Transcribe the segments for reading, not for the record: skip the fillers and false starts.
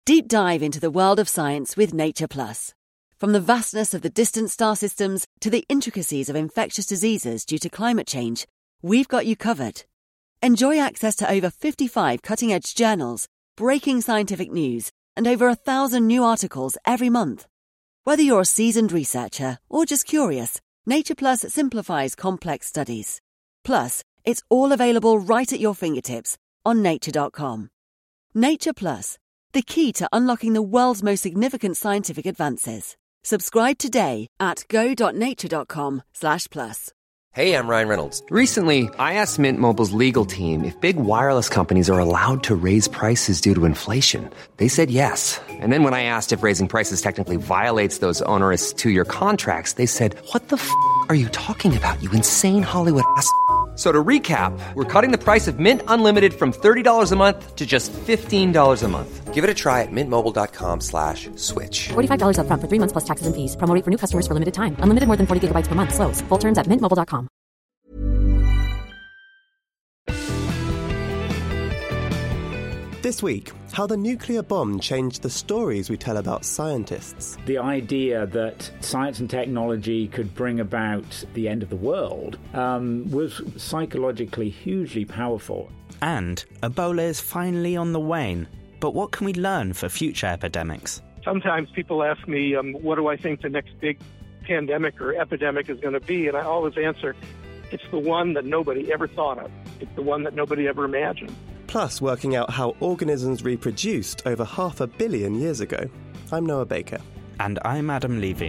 Deep dive into the world of science with Nature Plus. From the vastness of the distant star systems to the intricacies of infectious diseases due to climate change, we've got you covered. Enjoy access to over 55 cutting-edge journals, breaking scientific news, and over 1,000 new articles every month. Whether you're a seasoned researcher or just curious, Nature Plus simplifies complex studies. Plus, it's all available right at your fingertips on nature.com. Nature Plus, the key to unlocking the world's most significant scientific advances. Subscribe today at go.nature.com/plus. Hey, I'm Ryan Reynolds. Recently, I asked Mint Mobile's legal team if big wireless companies are allowed to raise prices due to inflation. They said yes. And then when I asked if raising prices technically violates those onerous two-year contracts, they said, "What the f*** are you talking about, you insane Hollywood ass?" So to recap, we're cutting the price of Mint Unlimited from $30 a month to just $15 a month. Give it a try at mintmobile.com/switch. $45 up front for 3 months plus taxes and fees. Promo rate for new customers for limited time. Unlimited more than 40 gigabytes per month. Slows full terms at mintmobile.com. This week, how the nuclear bomb changed the stories we tell about scientists. The idea that science and technology could bring about the end of the world was psychologically hugely powerful. And Ebola is finally on the wane. But what can we learn for future epidemics? Sometimes people ask me, what do I think the next big pandemic or epidemic is going to be? And I always answer, it's the one that nobody ever thought of. It's the one that nobody ever imagined. Plus, working out how organisms reproduced over 500 million years ago. I'm Noah Baker. And I'm Adam Levy.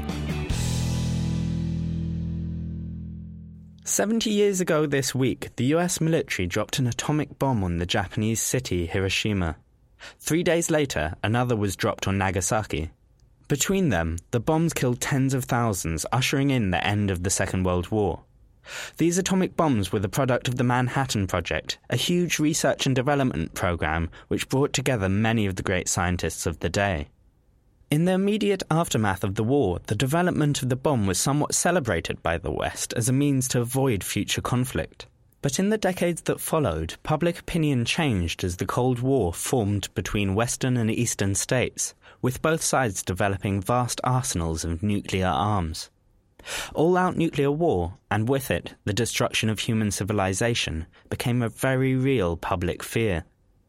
70 years ago this week, the US military dropped an atomic bomb on the Japanese city Hiroshima. 3 days later, another was dropped on Nagasaki. Between them, the bombs killed tens of thousands, ushering in the end of the Second World War. These atomic bombs were the product of the Manhattan Project, a huge research and development program which brought together many of the great scientists of the day. In the immediate aftermath of the war, the development of the bomb was somewhat celebrated by the West as a means to avoid future conflict. But in the decades that followed, public opinion changed as the Cold War formed between Western and Eastern states, with both sides developing vast arsenals of nuclear arms. All-out nuclear war, and with it, the destruction of human civilization, became a very real public fear.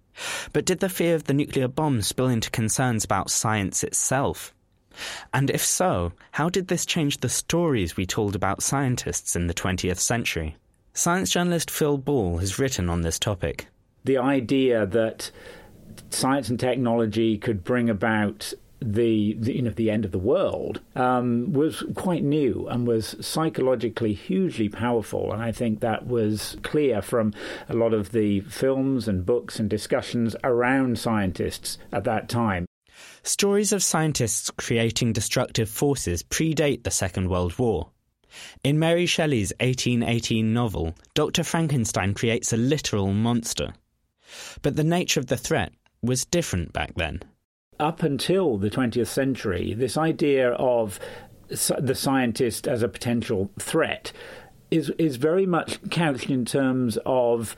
But did the fear of the nuclear bomb spill into concerns about science itself? And if so, how did this change the stories we told about scientists in the 20th century? Science journalist Phil Ball has written on this topic. The idea that science and technology could bring about the end of the world was quite new and was psychologically hugely powerful, and I think that was clear from a lot of the films and books and discussions around scientists at that time. Stories of scientists creating destructive forces predate the Second World War. In Mary Shelley's 1818 novel, Dr. Frankenstein creates a literal monster. But the nature of the threat was different back then. Up until the 20th century, this idea of the scientist as a potential threat is very much couched in terms of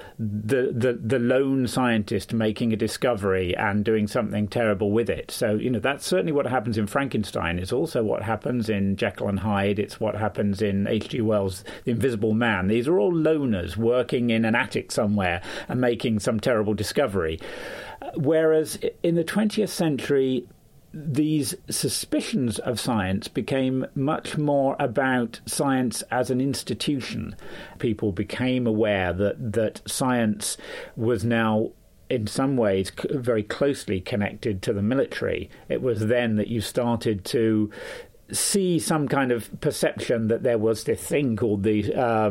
the lone scientist making a discovery and doing something terrible with it. So, that's certainly what happens in Frankenstein. It's also what happens in Jekyll and Hyde. It's what happens in H.G. Wells' The Invisible Man. These are all loners working in an attic somewhere and making some terrible discovery. Whereas in the 20th century, these suspicions of science became much more about science as an institution. People became aware that science was now, in some ways, very closely connected to the military. It was then that you started to see some kind of perception that there was this thing called the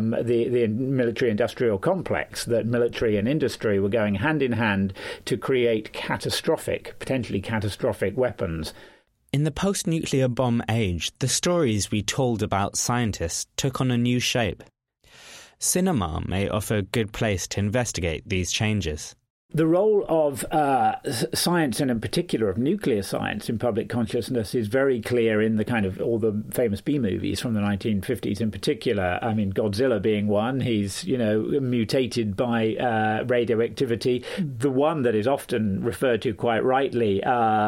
military-industrial complex, that military and industry were going hand in hand to create potentially catastrophic weapons. In the post-nuclear bomb age, the stories we told about scientists took on a new shape. Cinema may offer a good place to investigate these changes. The role of science, and in particular of nuclear science, in public consciousness is very clear in the kind of all the famous B movies from the 1950s in particular. I mean, Godzilla being one. He's, mutated by radioactivity. The one that is often referred to quite rightly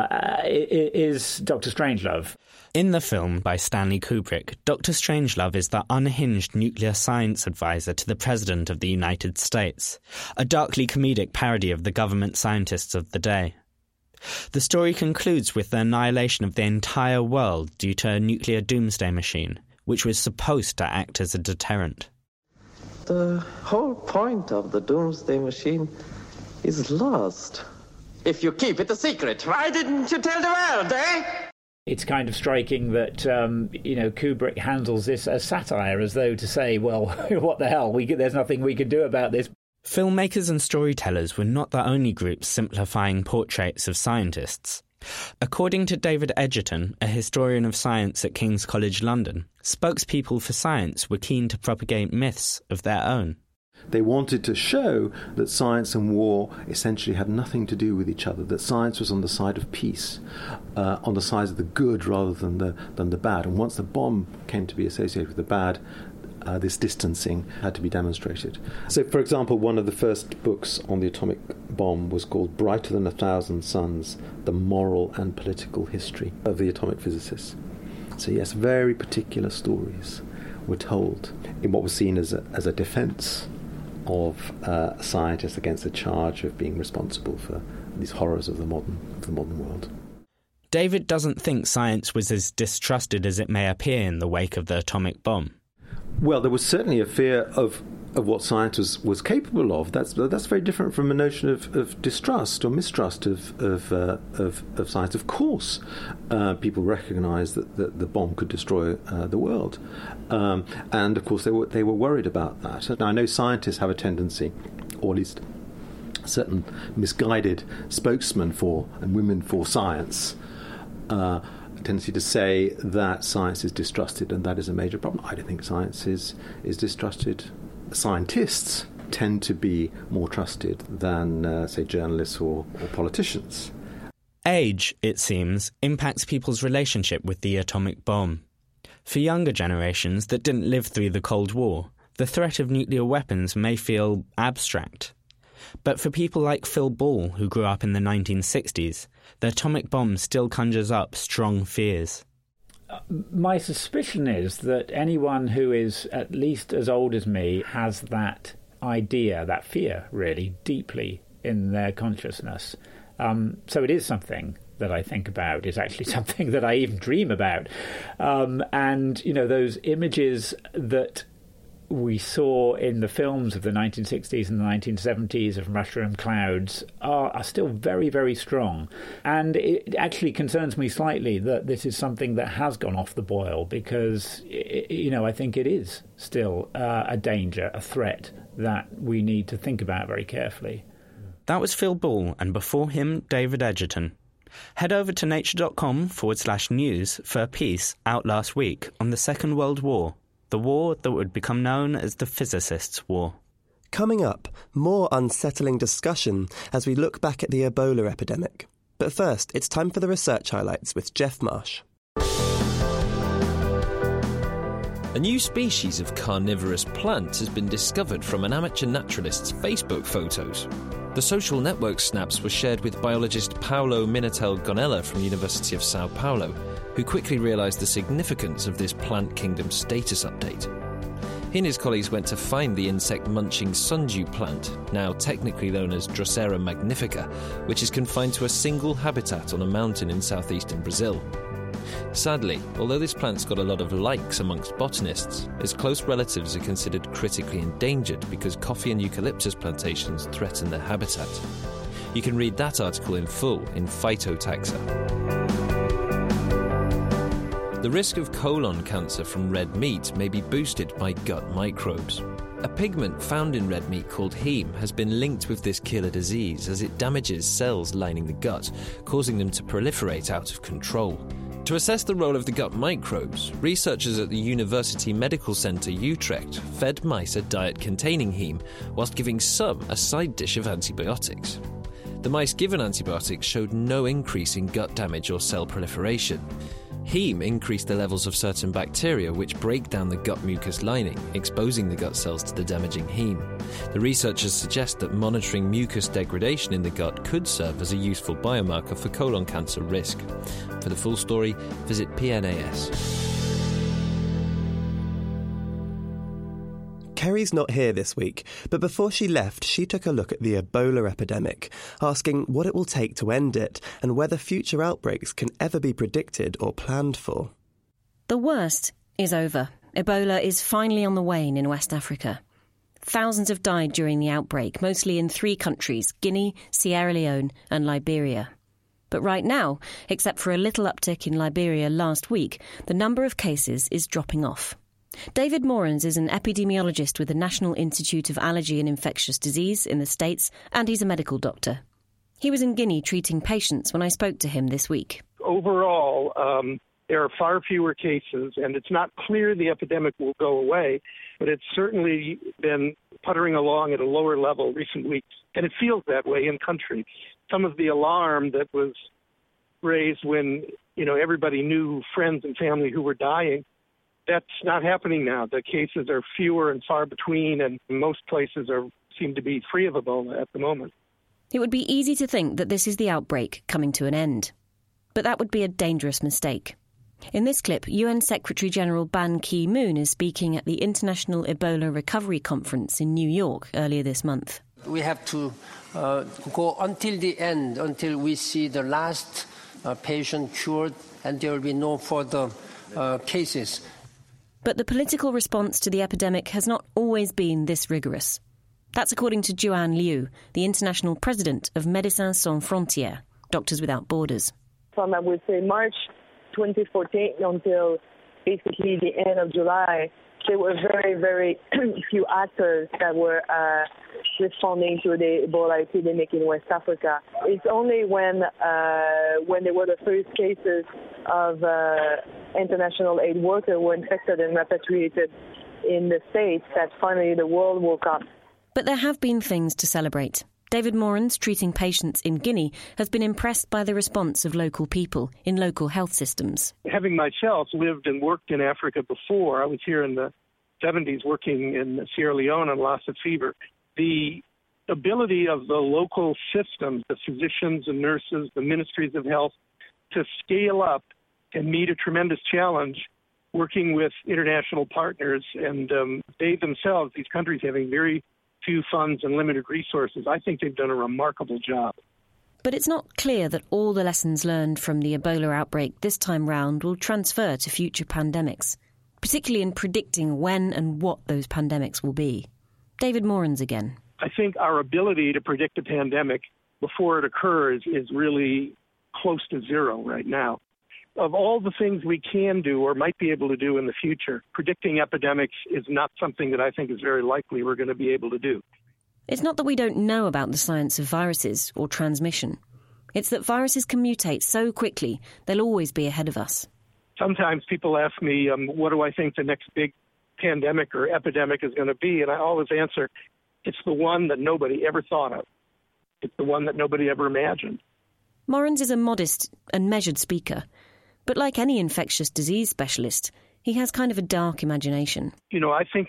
is Dr. Strangelove. In the film by Stanley Kubrick, Dr. Strangelove is the unhinged nuclear science advisor to the President of the United States, a darkly comedic parody of the government scientists of the day. The story concludes with the annihilation of the entire world due to a nuclear doomsday machine, which was supposed to act as a deterrent. The whole point of the doomsday machine is lost. If you keep it a secret, why didn't you tell the world, eh? It's kind of striking that, Kubrick handles this as satire, as though to say, well, what the hell, there's nothing we can do about this. Filmmakers and storytellers were not the only groups simplifying portraits of scientists. According to David Edgerton, a historian of science at King's College London, spokespeople for science were keen to propagate myths of their own. They wanted to show that science and war essentially had nothing to do with each other, that science was on the side of peace, on the side of the good rather than the bad. And once the bomb came to be associated with the bad, this distancing had to be demonstrated. So, for example, one of the first books on the atomic bomb was called Brighter Than a Thousand Suns, The Moral and Political History of the Atomic Physicists. So, yes, very particular stories were told in what was seen as a defence of scientists against the charge of being responsible for these horrors of the modern world. David doesn't think science was as distrusted as it may appear in the wake of the atomic bomb. Well, there was certainly a fear of what science was capable of. That's very different from a notion of distrust or mistrust of science. Of course, people recognised that the bomb could destroy the world, and of course they were worried about that. Now, I know scientists have a tendency, or at least certain misguided spokesmen for and women for science, a tendency to say that science is distrusted, and that is a major problem. I don't think science is distrusted. Scientists tend to be more trusted than, say, journalists or politicians. Age, it seems, impacts people's relationship with the atomic bomb. For younger generations that didn't live through the Cold War, the threat of nuclear weapons may feel abstract. But for people like Phil Ball, who grew up in the 1960s, the atomic bomb still conjures up strong fears. My suspicion is that anyone who is at least as old as me has that idea, that fear, really, deeply in their consciousness. So it is something that I think about. It's actually something that I even dream about. And, those images that we saw in the films of the 1960s and the 1970s of mushroom clouds are still very, very strong. And it actually concerns me slightly that this is something that has gone off the boil because, I think it is still a danger, a threat that we need to think about very carefully. That was Phil Ball, and before him, David Edgerton. Head over to nature.com/news for a piece out last week on the Second World War, the war that would become known as the Physicists' War. Coming up, more unsettling discussion as we look back at the Ebola epidemic. But first, it's time for the research highlights with Jeff Marsh. A new species of carnivorous plant has been discovered from an amateur naturalist's Facebook photos. The social network snaps were shared with biologist Paulo Minatel Gonella from the University of Sao Paulo, who quickly realised the significance of this plant kingdom status update. He and his colleagues went to find the insect-munching sundew plant, now technically known as Drosera magnifica, which is confined to a single habitat on a mountain in southeastern Brazil. Sadly, although this plant's got a lot of likes amongst botanists, its close relatives are considered critically endangered because coffee and eucalyptus plantations threaten their habitat. You can read that article in full in Phytotaxa. The risk of colon cancer from red meat may be boosted by gut microbes. A pigment found in red meat called heme has been linked with this killer disease as it damages cells lining the gut, causing them to proliferate out of control. To assess the role of the gut microbes, researchers at the University Medical Centre Utrecht fed mice a diet containing heme, whilst giving some a side dish of antibiotics. The mice given antibiotics showed no increase in gut damage or cell proliferation. Heme increased the levels of certain bacteria which break down the gut mucus lining, exposing the gut cells to the damaging heme. The researchers suggest that monitoring mucus degradation in the gut could serve as a useful biomarker for colon cancer risk. For the full story, visit PNAS. Kerry's not here this week, but before she left, she took a look at the Ebola epidemic, asking what it will take to end it and whether future outbreaks can ever be predicted or planned for. The worst is over. Ebola is finally on the wane in West Africa. Thousands have died during the outbreak, mostly in 3 countries, Guinea, Sierra Leone and Liberia. But right now, except for a little uptick in Liberia last week, the number of cases is dropping off. David Morans is an epidemiologist with the National Institute of Allergy and Infectious Disease in the States, and he's a medical doctor. He was in Guinea treating patients when I spoke to him this week. Overall, there are far fewer cases, and it's not clear the epidemic will go away, but it's certainly been puttering along at a lower level recent weeks, and it feels that way in country. Some of the alarm that was raised when, everybody knew friends and family who were dying, that's not happening now. The cases are fewer and far between, and most places seem to be free of Ebola at the moment. It would be easy to think that this is the outbreak coming to an end. But that would be a dangerous mistake. In this clip, UN Secretary-General Ban Ki-moon is speaking at the International Ebola Recovery Conference in New York earlier this month. We have to go until the end, until we see the last patient cured, and there will be no further cases. But the political response to the epidemic has not always been this rigorous. That's according to Juan Liu, the international president of Médecins Sans Frontières, Doctors Without Borders. From, I would say, March 2014 until basically the end of July, there were very, very few actors that were responding to the Ebola epidemic in West Africa. It's only when there were the first cases of international aid workers who were infected and repatriated in the States that finally the world woke up. But there have been things to celebrate. David Morans, treating patients in Guinea, has been impressed by the response of local people in local health systems. Having myself lived and worked in Africa before, I was here in the 70s working in Sierra Leone on Lassa fever. The ability of the local systems, the physicians and nurses, the ministries of health, to scale up and meet a tremendous challenge working with international partners, and they themselves, these countries having very few funds and limited resources, I think they've done a remarkable job. But it's not clear that all the lessons learned from the Ebola outbreak this time round will transfer to future pandemics, particularly in predicting when and what those pandemics will be. David Morans again. I think our ability to predict a pandemic before it occurs is really close to zero right now. Of all the things we can do or might be able to do in the future, predicting epidemics is not something that I think is very likely we're going to be able to do. It's not that we don't know about the science of viruses or transmission. It's that viruses can mutate so quickly, they'll always be ahead of us. Sometimes people ask me, what do I think the next big pandemic or epidemic is going to be? And I always answer, it's the one that nobody ever thought of. It's the one that nobody ever imagined. Morans is a modest and measured speaker. But like any infectious disease specialist, he has kind of a dark imagination. I think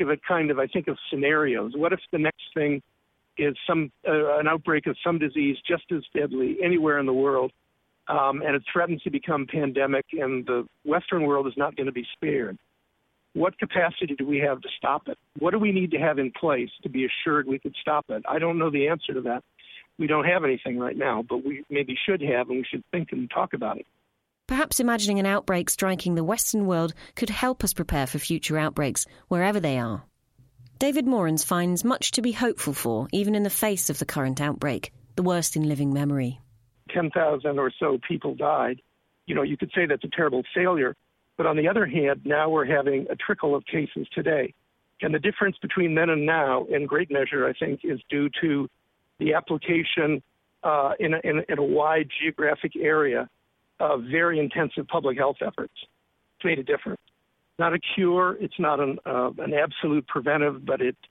of scenarios. What if the next thing is an outbreak of some disease just as deadly anywhere in the world, and it threatens to become pandemic, and the Western world is not going to be spared? What capacity do we have to stop it? What do we need to have in place to be assured we could stop it? I don't know the answer to that. We don't have anything right now, but we maybe should have, and we should think and talk about it. Perhaps imagining an outbreak striking the Western world could help us prepare for future outbreaks, wherever they are. David Morans finds much to be hopeful for, even in the face of the current outbreak, the worst in living memory. 10,000 or so people died. You could say that's a terrible failure. But on the other hand, now we're having a trickle of cases today. And the difference between then and now, in great measure, I think, is due to the application in a wide geographic area of very intensive public health efforts. It's made a difference. Not a cure. It's not an absolute preventive, but it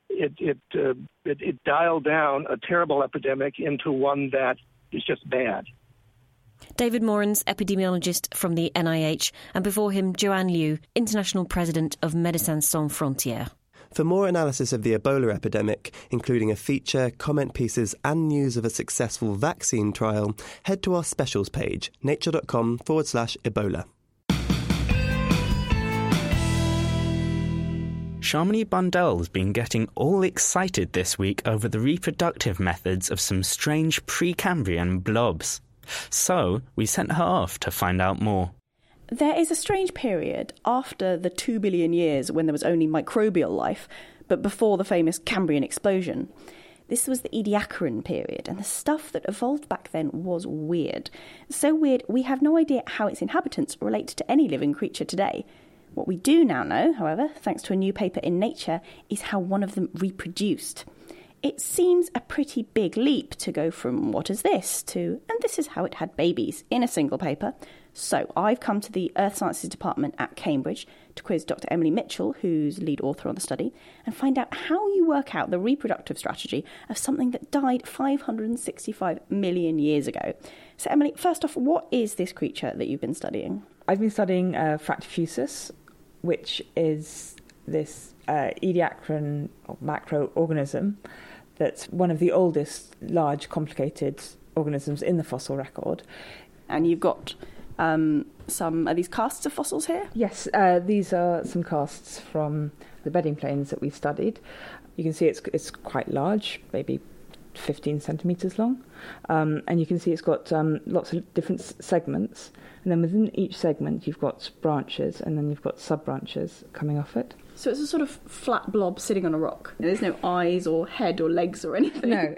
dialed down a terrible epidemic into one that is just bad. David Morans, epidemiologist from the NIH, and before him, Joanne Liu, International President of Médecins Sans Frontières. For more analysis of the Ebola epidemic, including a feature, comment pieces and news of a successful vaccine trial, head to our specials page, nature.com/Ebola. Shamini Bundel's been getting all excited this week over the reproductive methods of some strange Precambrian blobs. So we sent her off to find out more. There is a strange period after the 2 billion years when there was only microbial life, but before the famous Cambrian explosion. This was the Ediacaran period, and the stuff that evolved back then was weird. So weird, we have no idea how its inhabitants relate to any living creature today. What we do now know, however, thanks to a new paper in Nature, is how one of them reproduced. It seems a pretty big leap to go from what is this to, and this is how it had babies, in a single paper. So I've come to the Earth Sciences Department at Cambridge to quiz Dr. Emily Mitchell, who's lead author on the study, and find out how you work out the reproductive strategy of something that died 565 million years ago. So Emily, first off, what is this creature that you've been studying? I've been studying Fractifusus, which is this Ediacaran macroorganism that's one of the oldest large complicated organisms in the fossil record. And you've got some, are these casts of fossils here? Yes, these are some casts from the bedding planes that we've studied. You can see it's quite large, maybe 15 centimetres long. And you can see it's got lots of different segments. And then within each segment, you've got branches, and then you've got sub-branches coming off it. So it's a sort of flat blob sitting on a rock. There's no eyes or head or legs or anything. No.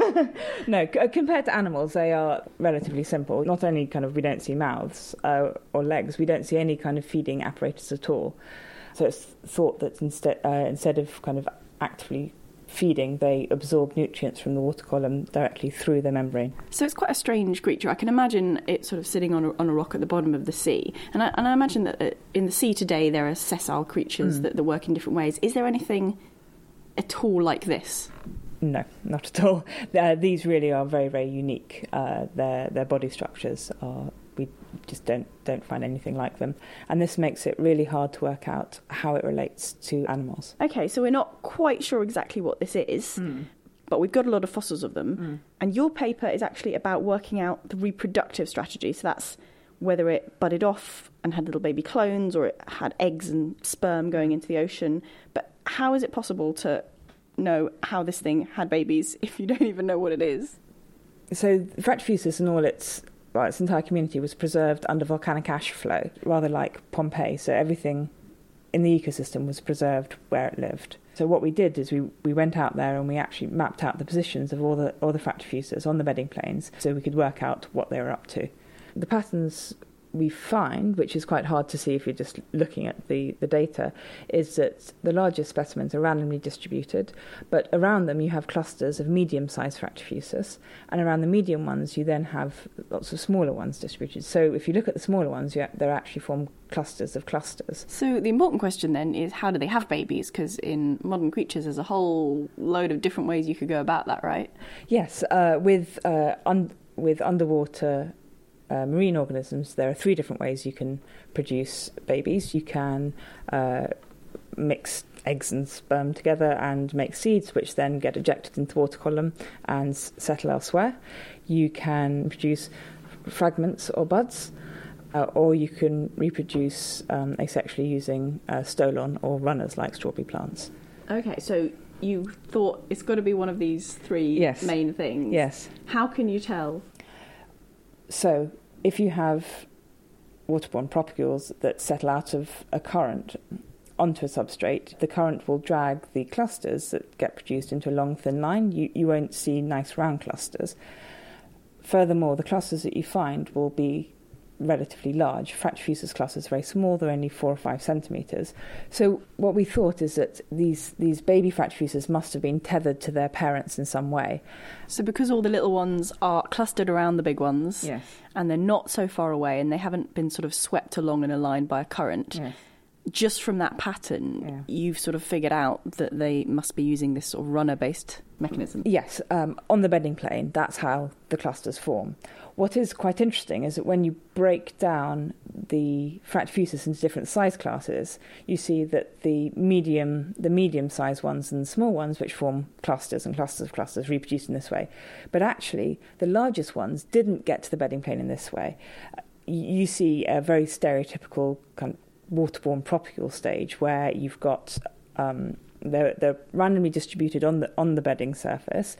No, compared to animals, they are relatively simple. Not only we don't see mouths or legs, we don't see any kind of feeding apparatus at all. So it's thought that instead of actively feeding, they absorb nutrients from the water column directly through the membrane. So it's quite a strange creature. I can imagine it sort of sitting on a rock at the bottom of the sea. And I imagine that in the sea today there are sessile creatures that work in different ways. Is there anything at all like this? No, not at all. These really are very, very unique. Their body structures are... We just don't find anything like them. And this makes it really hard to work out how it relates to animals. OK, so we're not quite sure exactly what this is, but we've got a lot of fossils of them. And your paper is actually about working out the reproductive strategy. So that's whether it budded off and had little baby clones or it had eggs and sperm going into the ocean. But how is it possible to know how this thing had babies if you don't even know what it is? So Fractifusus and all its entire community was preserved under volcanic ash flow, rather like Pompeii. So everything in the ecosystem was preserved where it lived. So what we did is we went out there and we actually mapped out the positions of all the Fractifusus on the bedding planes so we could work out what they were up to. The patterns we find, which is quite hard to see if you're just looking at the data, is that the largest specimens are randomly distributed, but around them you have clusters of medium-sized Fractifusus, and around the medium ones you then have lots of smaller ones distributed. So if you look at the smaller ones, they're actually form clusters of clusters. So the important question then is, how do they have babies? Because in modern creatures there's a whole load of different ways you could go about that, right? Yes, with underwater marine organisms, there are 3 different ways you can produce babies. You can mix eggs and sperm together and make seeds, which then get ejected into the water column and settle elsewhere. You can produce fragments or buds, or you can reproduce asexually using stolon or runners like strawberry plants. Okay, so you thought it's got to be one of these 3 main things. Yes. How can you tell? So, if you have waterborne propagules that settle out of a current onto a substrate, the current will drag the clusters that get produced into a long, thin line. You won't see nice round clusters. Furthermore, the clusters that you find will be relatively large. Fractiofusus clusters are very small, they're only 4 or 5 centimetres. So what we thought is that these baby fractiofusus must have been tethered to their parents in some way. So because all the little ones are clustered around the big ones, yes, and they're not so far away and they haven't been sort of swept along in a line by a current, yes, just from that pattern, you've sort of figured out that they must be using this sort of runner-based mechanism. Yes, on the bedding plane, that's how the clusters form. What is quite interesting is that when you break down the fractiofusus into different size classes, you see that the medium-sized ones and the small ones, which form clusters and clusters of clusters, reproduce in this way. But actually, the largest ones didn't get to the bedding plane in this way. You see a very stereotypical kind of waterborne propagule stage where you've got they're randomly distributed on the bedding surface,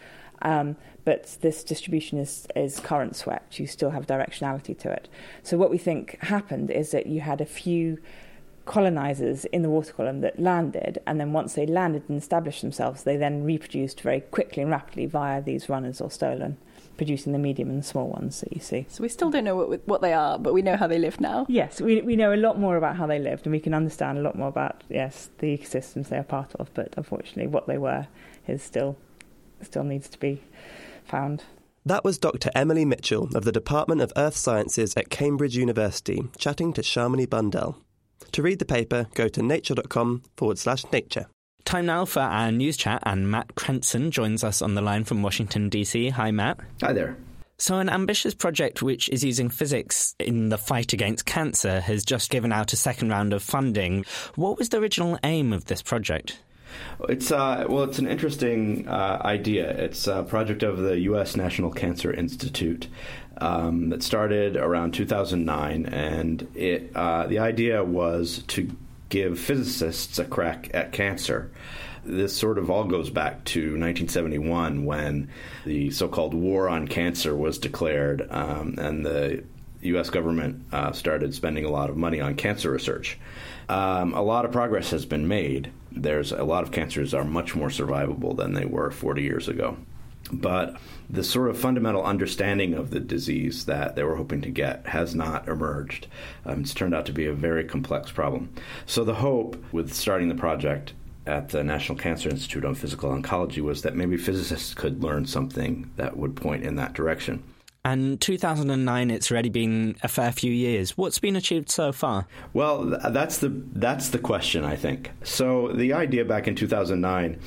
but this distribution is current swept. You still have directionality to it. So what we think happened is that you had a few colonizers in the water column that landed, and then once they landed and established themselves, they then reproduced very quickly and rapidly via these runners or stolon, producing the medium and the small ones that you see. So we still don't know what they are, but we know how they live now. Yes, we know a lot more about how they lived, and we can understand a lot more about, yes, the ecosystems they are part of, but unfortunately what they were is still needs to be found. That was Dr. Emily Mitchell of the Department of Earth Sciences at Cambridge University, chatting to Shamini Bundell. To read the paper, go to nature.com/nature. Time now for our news chat, and Matt Crenson joins us on the line from Washington, D.C. Hi, Matt. Hi there. So an ambitious project which is using physics in the fight against cancer has just given out a second round of funding. What was the original aim of this project? It's an interesting idea. It's a project of the U.S. National Cancer Institute that started around 2009, and the idea was to give physicists a crack at cancer. This sort of all goes back to 1971 when the so-called war on cancer was declared, and the U.S. government started spending a lot of money on cancer research. A lot of progress has been made. There's a lot of cancers are much more survivable than they were 40 years ago. But the sort of fundamental understanding of the disease that they were hoping to get has not emerged. It's turned out to be a very complex problem. So the hope with starting the project at the National Cancer Institute on Physical Oncology was that maybe physicists could learn something that would point in that direction. And 2009, it's already been a fair few years. What's been achieved so far? Well, that's the question, I think. So the idea back in 2009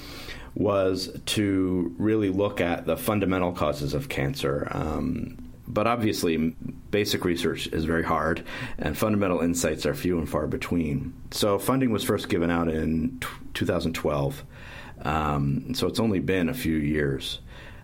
was to really look at the fundamental causes of cancer. But obviously, basic research is very hard, and fundamental insights are few and far between. So funding was first given out in 2012. So it's only been a few years.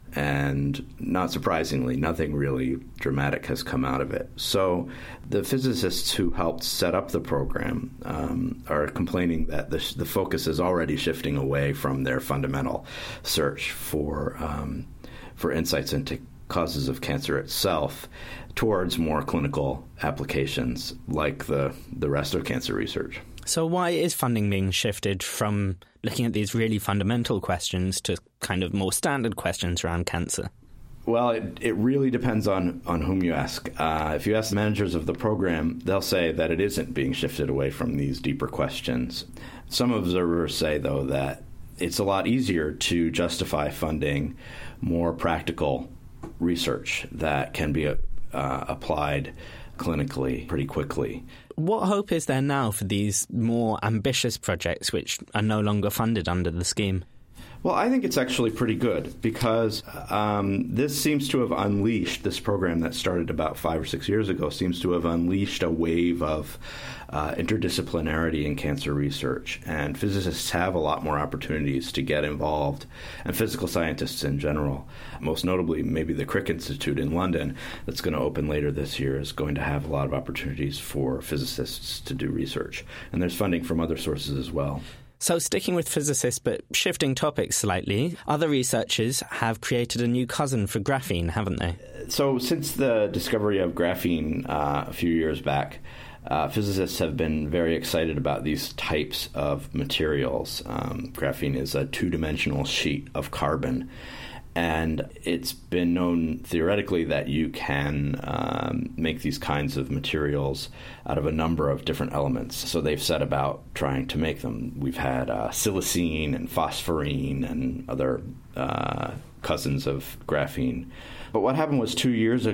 And not surprisingly, nothing really dramatic has come out of it. So the physicists who helped set up the program are complaining that the focus is already shifting away from their fundamental search for insights into causes of cancer itself towards more clinical applications like the rest of cancer research. So why is funding being shifted from looking at these really fundamental questions to kind of more standard questions around cancer? Well, it really depends on whom you ask. If you ask the managers of the program, they'll say that it isn't being shifted away from these deeper questions. Some observers say, though, that it's a lot easier to justify funding more practical research that can be applied clinically pretty quickly. What hope is there now for these more ambitious projects which are no longer funded under the scheme? Well, I think it's actually pretty good because this seems to have unleashed, this program that started about 5 or 6 years ago, seems to have unleashed a wave of interdisciplinarity in cancer research. And physicists have a lot more opportunities to get involved, and physical scientists in general. Most notably, maybe the Crick Institute in London that's going to open later this year is going to have a lot of opportunities for physicists to do research. And there's funding from other sources as well. So sticking with physicists but shifting topics slightly, other researchers have created a new cousin for graphene, haven't they? So since the discovery of graphene a few years back, physicists have been very excited about these types of materials. Graphene is a two-dimensional sheet of carbon. And it's been known theoretically that you can make these kinds of materials out of a number of different elements. So they've set about trying to make them. We've had silicene and phosphorine and other cousins of graphene. But what happened was 2 years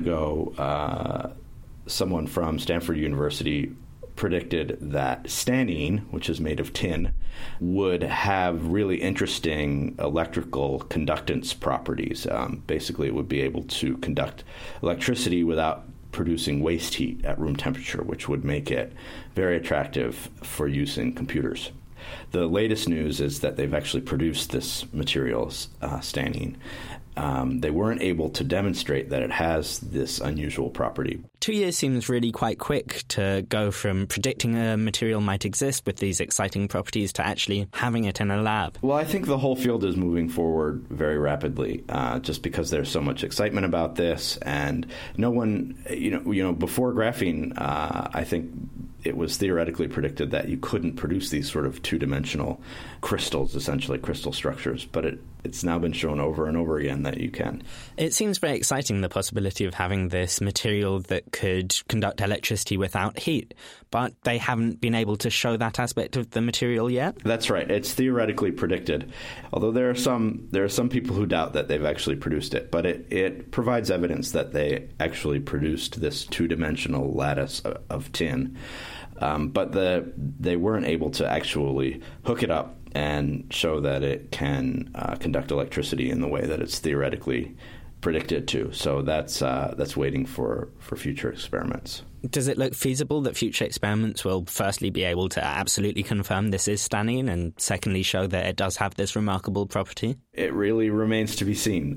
ago, someone from Stanford University predicted that stannine, which is made of tin, would have really interesting electrical conductance properties. Basically, it would be able to conduct electricity without producing waste heat at room temperature, which would make it very attractive for use in computers. The latest news is that they've actually produced this material, stannine. They weren't able to demonstrate that it has this unusual property. 2 years seems really quite quick to go from predicting a material might exist with these exciting properties to actually having it in a lab. Well, I think the whole field is moving forward very rapidly, just because there's so much excitement about this, and no one, before graphene, I think it was theoretically predicted that you couldn't produce these sort of two-dimensional crystals, essentially crystal structures, but it's now been shown over and over again that you can. It seems very exciting, the possibility of having this material that could conduct electricity without heat, but they haven't been able to show that aspect of the material yet? That's right. It's theoretically predicted, although there are some people who doubt that they've actually produced it, but it provides evidence that they actually produced this two-dimensional lattice of tin. But they weren't able to actually hook it up and show that it can conduct electricity in the way that it's theoretically predicted to. So that's waiting for future experiments. Does it look feasible that future experiments will firstly be able to absolutely confirm this is stannine and secondly show that it does have this remarkable property? It really remains to be seen.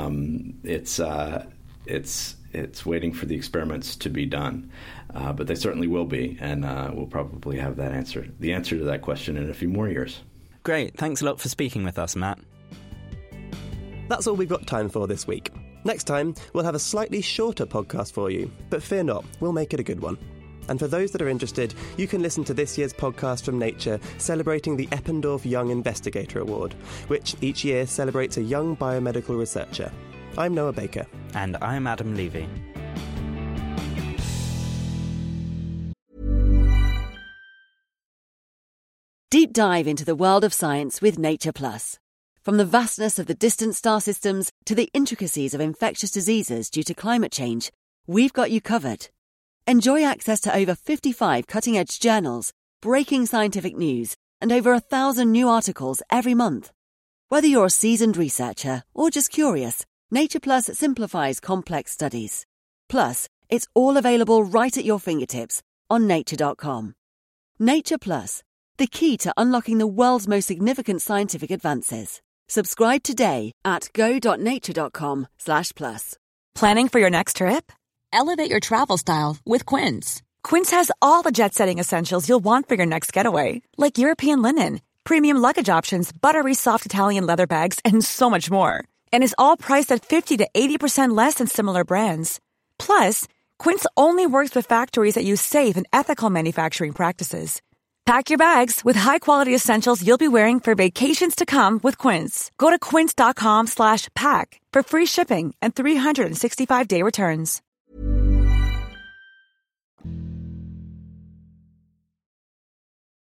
It's waiting for the experiments to be done. But they certainly will be, and we'll probably have the answer to that question in a few more years. Great. Thanks a lot for speaking with us, Matt. That's all we've got time for this week. Next time, we'll have a slightly shorter podcast for you, but fear not, we'll make it a good one. And for those that are interested, you can listen to this year's podcast from Nature celebrating the Eppendorf Young Investigator Award, which each year celebrates a young biomedical researcher. I'm Noah Baker. And I'm Adam Levy. Deep dive into the world of science with Nature Plus. From the vastness of the distant star systems to the intricacies of infectious diseases due to climate change, we've got you covered. Enjoy access to over 55 cutting-edge journals, breaking scientific news, and over 1,000 new articles every month. Whether you're a seasoned researcher or just curious, Nature Plus simplifies complex studies. Plus, it's all available right at your fingertips on nature.com. Nature Plus, the key to unlocking the world's most significant scientific advances. Subscribe today at go.nature.com/plus. Planning for your next trip? Elevate your travel style with Quince. Quince has all the jet-setting essentials you'll want for your next getaway, like European linen, premium luggage options, buttery soft Italian leather bags, and so much more. And is all priced at 50 to 80% less than similar brands. Plus, Quince only works with factories that use safe and ethical manufacturing practices. Pack your bags with high-quality essentials you'll be wearing for vacations to come with Quince. Go to quince.com/pack for free shipping and 365-day returns.